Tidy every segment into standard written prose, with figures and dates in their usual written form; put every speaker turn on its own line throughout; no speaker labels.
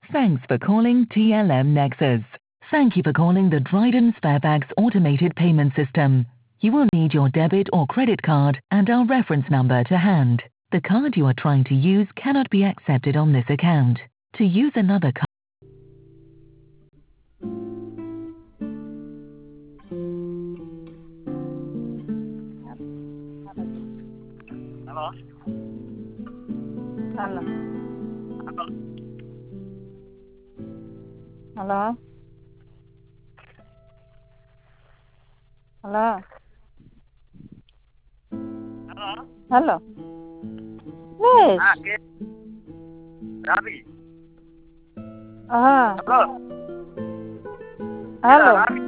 Thanks for calling TLM Nexus. Thank you for calling the Dryden Sparebags automated payment system. You will need your debit or credit card and our reference number to hand. The card you are trying to use cannot be accepted on this account. To use another card.
Hello?
Hello.
Hello?
Hello. Hello.
Hello?
Hello. Yes.
কে? Rabi?
Hello.
Hello?
Hello.
Rabi?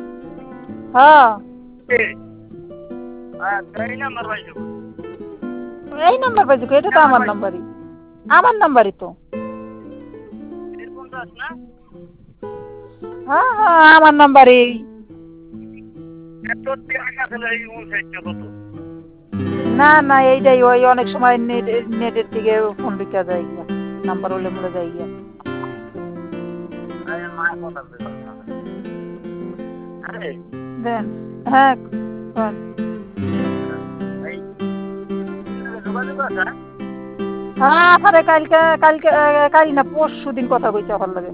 কে?
এই number পাইছো?
এই number পাইছো? এটা তো আমার নাম্বারই। আমার নাম্বারই তো।
এরকম দাস না?
আমার নাম্বারই।
এত টাকা ছিল এই সাইডটা কত?
না এইটাই ওই অনেক সময় নেটের থেকে ফোন ঢুকা যায় গিয়া নাম্বার হলে মরে যায় গিয়া
মায়ের কথা আরে
দেন হ্যাঁ কোন
এই যোগাযোগ আছে
আরে কালকে কাল না পরশু দিন কথা কইতে আমার লাগে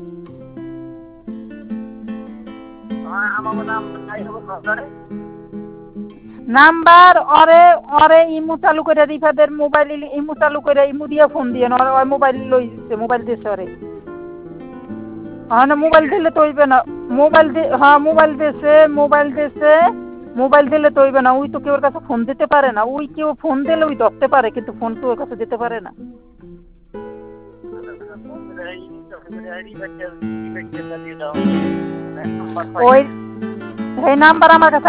আমার নাম নাই হবে সরকারে
নাম্বার ওরে ইমু চালু করে রিফাদের মোবাইল ইমু চালু করে ইমু দিয়ে ফোন দিয়ে না ওর মোবাইল লইছে মোবাইল দিছে ওরে না মোবাইল দিলে তো হইবে না মোবাইল দিলে তো হইবে না ওই তো কেউ কাছে ফোন দিতে পারে না ওই কেউ ফোন দিলে ওই ধরতে পারে কিন্তু ফোন তো ওর কাছে দিতে পারে না ওই এই নাম্বার আমার কাছে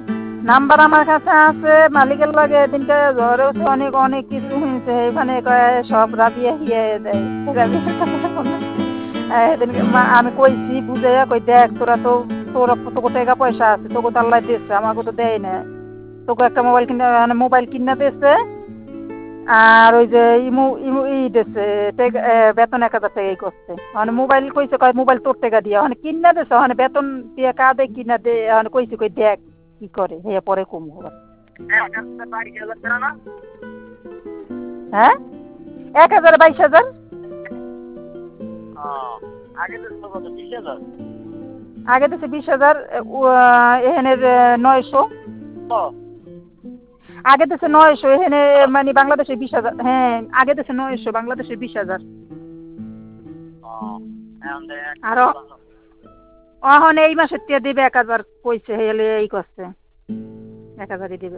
আছে মালিকের লাগে দিনটা ঝড়ে হচ্ছে অনেক কিছু হয়েছে এখানে সব রাবিয়া হিয়ে দেয় আমি কইছি বুঝাইয়া কই দেখ তোরা তো তোর টাকা পয়সা আছে তোকে তো আল্লাহ দিচ্ছে আমাকে তো দেয় না তোকে একটা মোবাইল কিনা দিয়েছে আর ওই যে ইমু ইমু ই দিচ্ছে বেতন 1000 টাকা এই করছে মানে মোবাইল কইছে কয় মোবাইল তোর টাকা দিয়া মানে কিনা দিছে মানে বেতন দিয়ে কাঁদে কিনা দে মানে কইছে কই দেখ কি করে হে পরে কম হবে হ্যাঁ 1000 22,000 আগে দিছে 20,000 এখানের 900 আগে দিছে 900 এখানে মানে বাংলাদেশে 20,000 হ্যাঁ আগে দিছে 900 বাংলাদেশে 20,000 আর এখন এই মাসের টিয়া দিবে 1000 কইছে হেলে এই করছে 1000ই দিবে